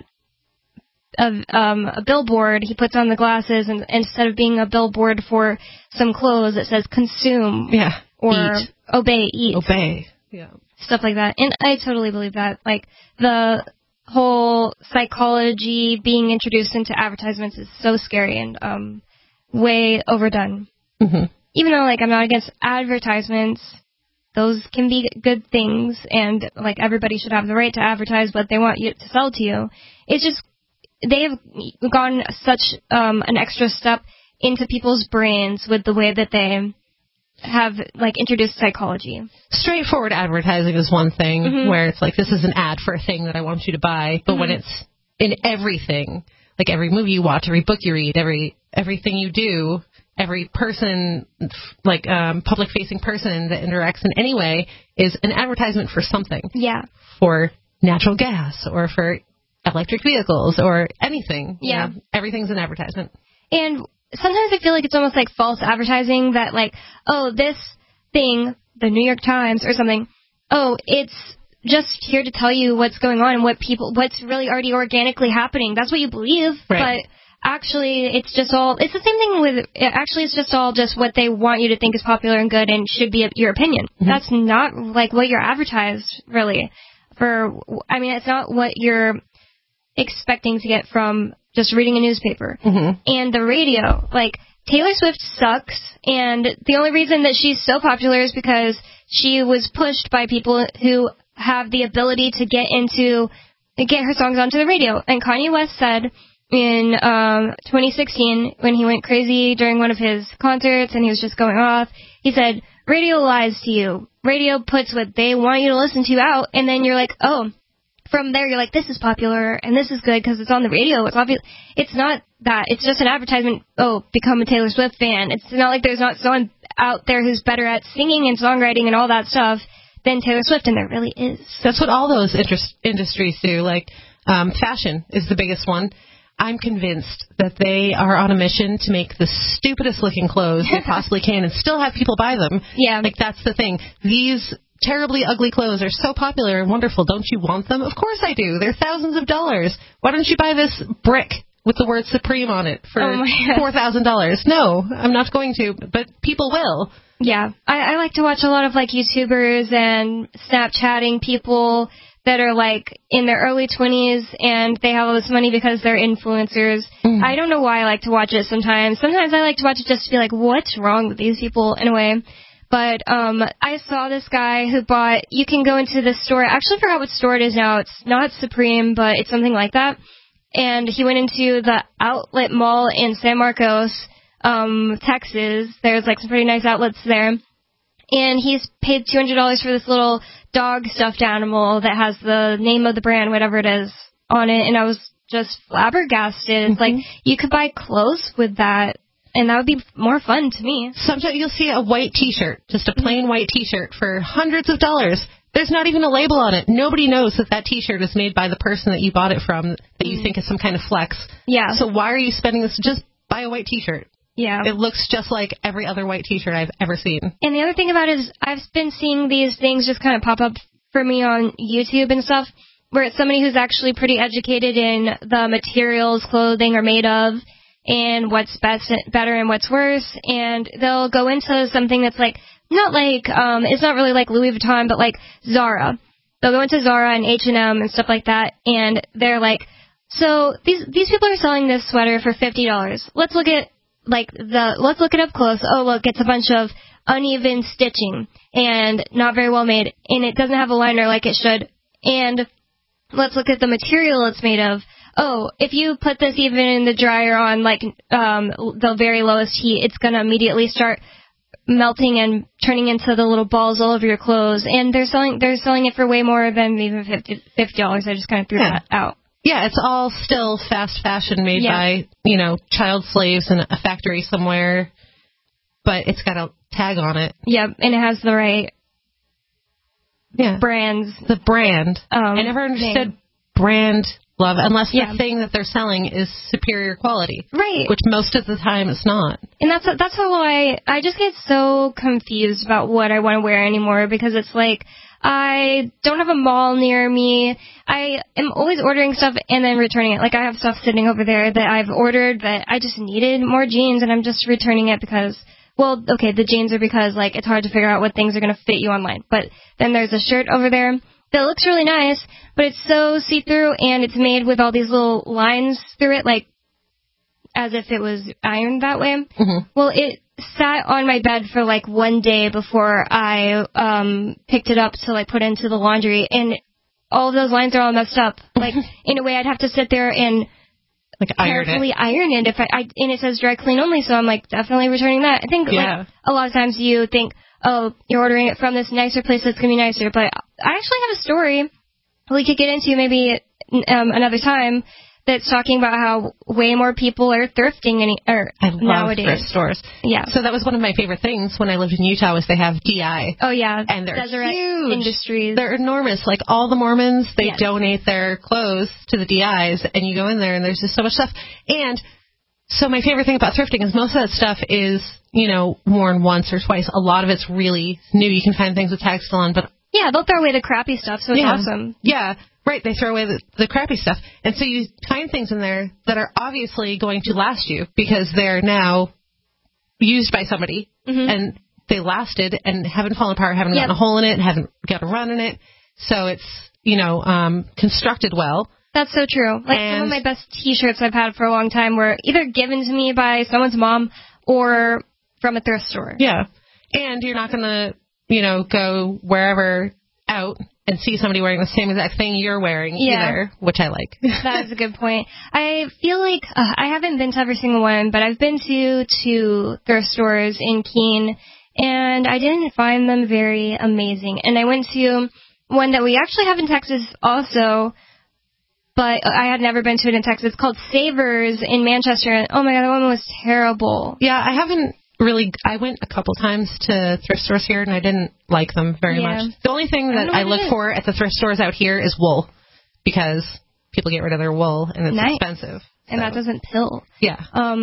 a billboard. He puts on the glasses, and instead of being a billboard for some clothes, it says consume. Yeah. Or eat. Obey. Yeah. Stuff like that. And I totally believe that. Like, the whole psychology being introduced into advertisements is so scary and way overdone. Mm-hmm. Even though, like, I'm not against advertisements, those can be good things, and, like, everybody should have the right to advertise what they want you to sell to you. It's just, they have gone such an extra step into people's brains with the way that they have, like, introduced psychology. Straightforward advertising is one thing, where it's like, this is an ad for a thing that I want you to buy, but when it's in everything, like every movie you watch, every book you read, everything you do, every person, like public-facing person that interacts in any way is an advertisement for something. Yeah. For natural gas or for electric vehicles or anything. Yeah. You know, everyth's an advertisement. And sometimes I feel like it's almost like false advertising that, like, oh, this thing, the New York Times or something, oh, it's just here to tell you what's going on and what's really already organically happening. That's what you believe. Right. But actually, it's the same thing with, actually, it's just all just what they want you to think is popular and good and should be your opinion. That's not, like, what you're advertised, really. It's not what you're expecting to get from just reading a newspaper. And the radio, like, Taylor Swift sucks, and the only reason that she's so popular is because she was pushed by people who have the ability to get her songs onto the radio. And Kanye West said in 2016, when he went crazy during one of his concerts and he was just going off, he said, radio lies to you. Radio puts what they want you to listen to out, and then you're like, oh, from there you're like, this is popular and this is good because it's on the radio. It's obvious. It's not that. It's just an advertisement. Oh, become a Taylor Swift fan. It's not like there's not someone out there who's better at singing and songwriting and all that stuff than Taylor Swift, and there really is. That's what all those industries do. Like, fashion is the biggest one. I'm convinced that they are on a mission to make the stupidest looking clothes they possibly can and still have people buy them. Yeah. Like, that's the thing. These terribly ugly clothes are so popular and wonderful. Don't you want them? Of course I do. They're thousands of dollars. Why don't you buy this brick with the word Supreme on it for $4,000? No, I'm not going to, but people will. Yeah. I like to watch a lot of, like, YouTubers and Snapchatting people that are, like, in their early 20s, and they have all this money because they're influencers. I don't know why I like to watch it sometimes. Sometimes I like to watch it just to be like, what's wrong with these people in a way? But I saw this guy who you can go into this store. I actually forgot what store it is now. It's not Supreme, but it's something like that. And he went into the outlet mall in San Marcos, Texas. There's, like, some pretty nice outlets there. And he's paid $200 for this little dog stuffed animal that has the name of the brand, whatever it is, on it. And I was just flabbergasted. It's like, you could buy clothes with that, and that would be more fun to me. Sometimes you'll see a white T-shirt, just a plain white T-shirt for hundreds of dollars. There's not even a label on it. Nobody knows that T-shirt is made by the person that you bought it from, that you think is some kind of flex. Yeah. So why are you spending this? Just buy a white T-shirt. Yeah. It looks just like every other white T-shirt I've ever seen. And the other thing about it is I've been seeing these things just kind of pop up for me on YouTube and stuff, where it's somebody who's actually pretty educated in the materials clothing are made of and what's better and what's worse. And they'll go into something that's like, not like, it's not really like Louis Vuitton, but like Zara. They'll go into Zara and H&M and stuff like that, and they're like, so these people are selling this sweater for $50. Let's look at let's look it up close. Oh, look, it's a bunch of uneven stitching and not very well made, and it doesn't have a liner like it should. And let's look at the material it's made of. Oh, if you put this even in the dryer on, like, the very lowest heat, it's going to immediately start melting and turning into the little balls all over your clothes. And they're selling it for way more than even $50. I just kind of threw that out. Yeah, it's all still fast fashion made by, child slaves in a factory somewhere, but it's got a tag on it. Yep, and it has the right brands. The brand. I never understood brand love unless the thing that they're selling is superior quality. Right. Which most of the time it's not. And that's how I just get so confused about what I want to wear anymore, because it's like, I don't have a mall near me. I am always ordering stuff and then returning it. Like, I have stuff sitting over there that I've ordered that I just needed more jeans, and I'm just returning it because, the jeans are because, like, it's hard to figure out what things are going to fit you online. But then there's a shirt over there that looks really nice, but it's so see-through, and it's made with all these little lines through it, like, as if it was ironed that way. Mm-hmm. Well, it sat on my bed for like one day before I picked it up to like put into the laundry, and all of those lines are all messed up. Like, in a way, I'd have to sit there and like carefully iron it. And it says dry clean only, so I'm like, definitely returning that. I think like a lot of times you think, oh, you're ordering it from this nicer place that's gonna be nicer, but I actually have a story we could get into maybe another time. That's talking about how way more people are thrifting I love nowadays. Thrift stores. Yeah. So that was one of my favorite things when I lived in Utah was they have DI. Oh, yeah. And they're Deseret huge. Industries. They're enormous. Like, all the Mormons, they donate their clothes to the DIs, and you go in there, and there's just so much stuff. And so my favorite thing about thrifting is most of that stuff is, worn once or twice. A lot of it's really new. You can find things with tags still on, but... Yeah, they'll throw away the crappy stuff, so it's awesome. Yeah. Right, they throw away the crappy stuff. And so you find things in there that are obviously going to last you because they're now used by somebody, and they lasted and haven't fallen apart, haven't gotten a hole in it, haven't got a run in it. So it's, constructed well. That's so true. Like, some of my best T-shirts I've had for a long time were either given to me by someone's mom or from a thrift store. Yeah. And you're not going to, go wherever out and see somebody wearing the same exact thing you're wearing either, which I like. That is a good point. I feel like I haven't been to every single one, but I've been to 2 thrift stores in Keene, and I didn't find them very amazing. And I went to one that we actually have in Texas also, but I had never been to it in Texas. It's called Savers in Manchester, and oh my God, that one was terrible. Yeah, I went a couple times to thrift stores here, and I didn't like them very much. The only thing that I look for at the thrift stores out here is wool, because people get rid of their wool, and it's expensive. And that doesn't pill. Yeah.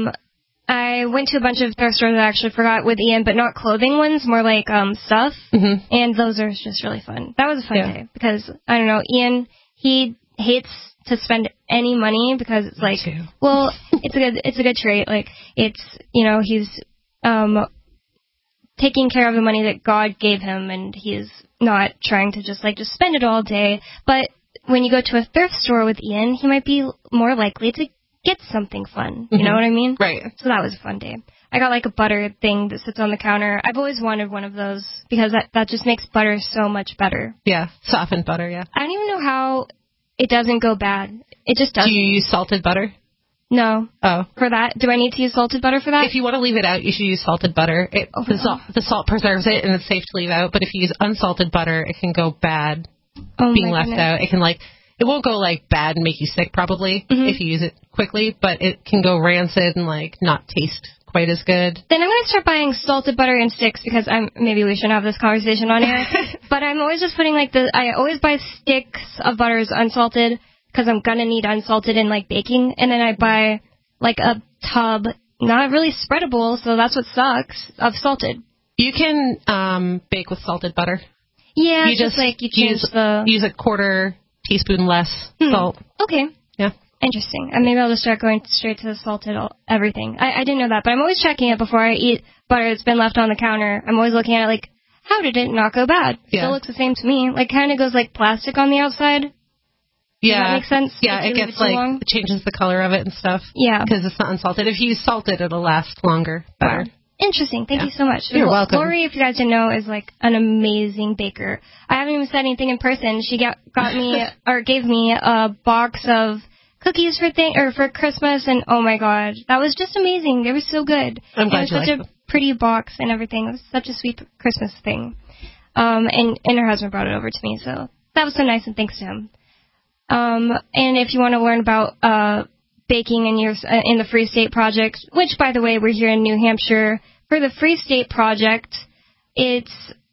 I went to a bunch of thrift stores I actually forgot with Ian, but not clothing ones, more like stuff, and those are just really fun. That was a fun day, because, I don't know, Ian, he hates to spend any money, because it's like, well, it's a good trait. Like, it's, he's... taking care of the money that God gave him, and he's not trying to just spend it all day. But when you go to a thrift store with Ian, he might be more likely to get something fun. You know what I mean? Right. So that was a fun day. I got a butter thing that sits on the counter. I've always wanted one of those because that just makes butter so much better. Yeah, softened butter, yeah. I don't even know how it doesn't go bad. It just doesn't. Do you use salted butter? No. Oh. For that? Do I need to use salted butter for that? If you want to leave it out, you should use salted butter. The salt preserves it, and it's safe to leave out. But if you use unsalted butter, it can go bad being left out. It can, it won't go, bad and make you sick, probably, if you use it quickly. But it can go rancid and, not taste quite as good. Then I'm going to start buying salted butter in sticks, because maybe we shouldn't have this conversation on air. But I'm always just putting, I always buy sticks of butters unsalted, because I'm going to need unsalted in, baking. And then I buy, a tub, not really spreadable, so that's what sucks, of salted. You can bake with salted butter. Yeah, you use a quarter teaspoon less salt. Okay. Yeah. Interesting. And maybe I'll just start going straight to the salted everything. I didn't know that, but I'm always checking it before I eat butter that's been left on the counter. I'm always looking at it how did it not go bad? Yeah. Still looks the same to me. Kind of goes plastic on the outside. Yeah. Does that make sense? Yeah, it gets it changes the color of it and stuff. Yeah. Because it's not unsalted. If you use salted, it'll last longer. Better. Interesting. Thank you so much. You're welcome. Lori, if you guys didn't know, is an amazing baker. I haven't even said anything in person. She got me or gave me a box of cookies for Christmas, and oh my God, that was just amazing. They were so good. I'm glad you liked them. pretty box and everything. It was such a sweet Christmas thing. And her husband brought it over to me, so that was so nice, and thanks to him. And if you want to learn about baking in the Free State Project, which, by the way, we're here in New Hampshire for the Free State Project. It's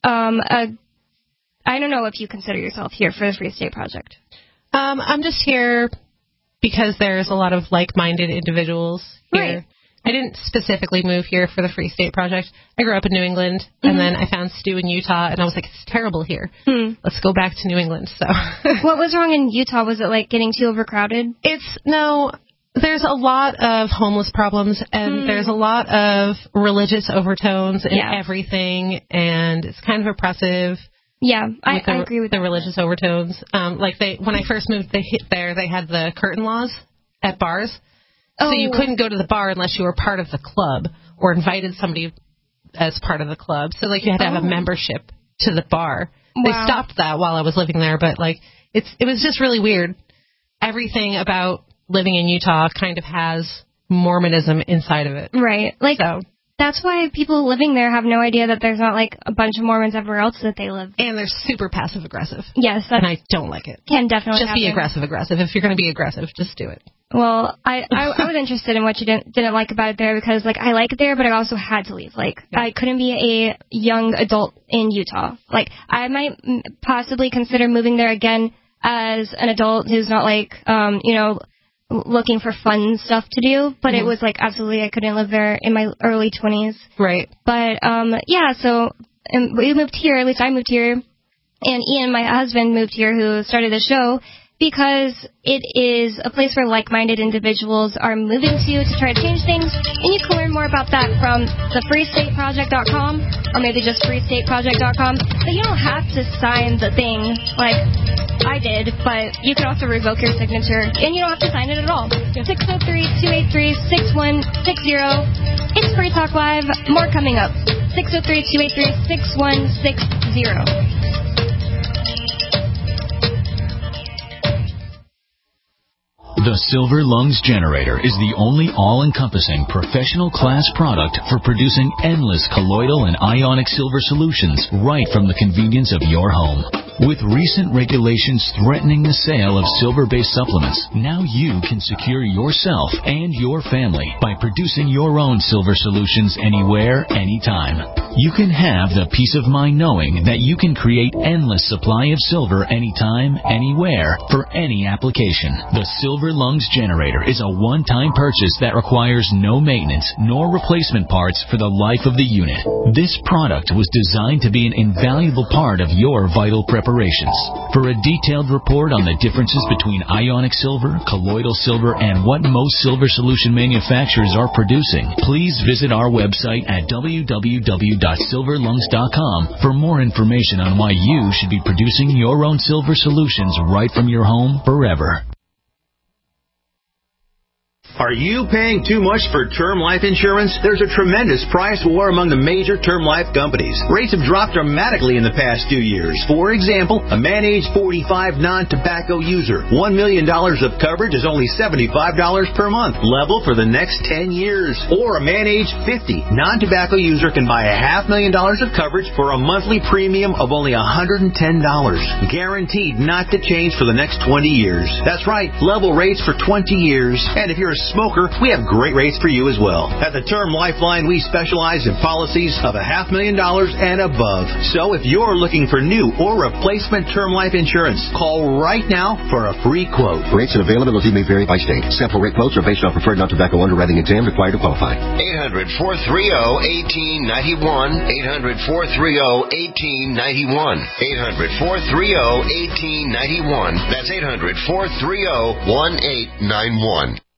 I don't know if you consider yourself here for the Free State Project. I'm just here because there's a lot of like-minded individuals here. Right. I didn't specifically move here for the Free State Project. I grew up in New England, and then I found Stu in Utah, and I was like, it's terrible here. Let's go back to New England. So, what was wrong in Utah? Was it like getting too overcrowded? There's a lot of homeless problems, and there's a lot of religious overtones in everything, and it's kind of oppressive. Yeah, I agree with the religious overtones. When I first moved there, they had the curtain laws at bars. So you couldn't go to the bar unless you were part of the club or invited somebody as part of the club. So, you had to have a membership to the bar. Wow. They stopped that while I was living there, but, it was just really weird. Everything about living in Utah kind of has Mormonism inside of it. Right. That's why people living there have no idea that there's not, a bunch of Mormons everywhere else that they live. And they're super passive-aggressive. Yes. And I don't like it. Can definitely Just be aggressive-aggressive. If you're going to be aggressive, just do it. Well, I was interested in what you didn't like about it there because, I like it there, but I also had to leave. I couldn't be a young adult in Utah. I might possibly consider moving there again as an adult who's not, looking for fun stuff to do, but it was absolutely I couldn't live there in my early 20s. Right. But so we moved here, at least I moved here, and Ian, my husband, moved here who started the show because it is a place where like-minded individuals are moving to try to change things, and you can learn more about that from the freestateproject.com or maybe just freestateproject.com. But you don't have to sign the thing like I did, but you can also revoke your signature, and you don't have to sign it at all. 603-283-6160. It's Free Talk Live. More coming up. 603-283-6160. The Silver Lungs Generator is the only all-encompassing professional class product for producing endless colloidal and ionic silver solutions right from the convenience of your home. With recent regulations threatening the sale of silver-based supplements, now you can secure yourself and your family by producing your own silver solutions anywhere, anytime. You can have the peace of mind knowing that you can create endless supply of silver anytime, anywhere, for any application. The Silver Lungs Generator is a one-time purchase that requires no maintenance nor replacement parts for the life of the unit. This product was designed to be an invaluable part of your vital preparations. For a detailed report on the differences between ionic silver, colloidal silver, and what most silver solution manufacturers are producing, please visit our website at www.silverlungs.com for more information on why you should be producing your own silver solutions right from your home forever. Are you paying too much for term life insurance? There's a tremendous price war among the major term life companies. Rates have dropped dramatically in the past 2 years. For example, a man age 45 non-tobacco user, $1 million of coverage is only $75 per month, level for the next 10 years. Or a man age 50 non-tobacco user can buy $500,000 of coverage for a monthly premium of only $110, guaranteed not to change for the next 20 years. That's right, level rates for 20 years. And if you're a smoker, we have great rates for you as well. At the Term Lifeline, we specialize in policies of $500,000 and above. So if you're looking for new or replacement term life insurance, call right now for a free quote. Rates and availability may vary by state. Sample rate quotes are based on preferred non-tobacco underwriting exam required to qualify. 800-430-1891. 800-430-1891. 800-430-1891. That's 800-430-1891.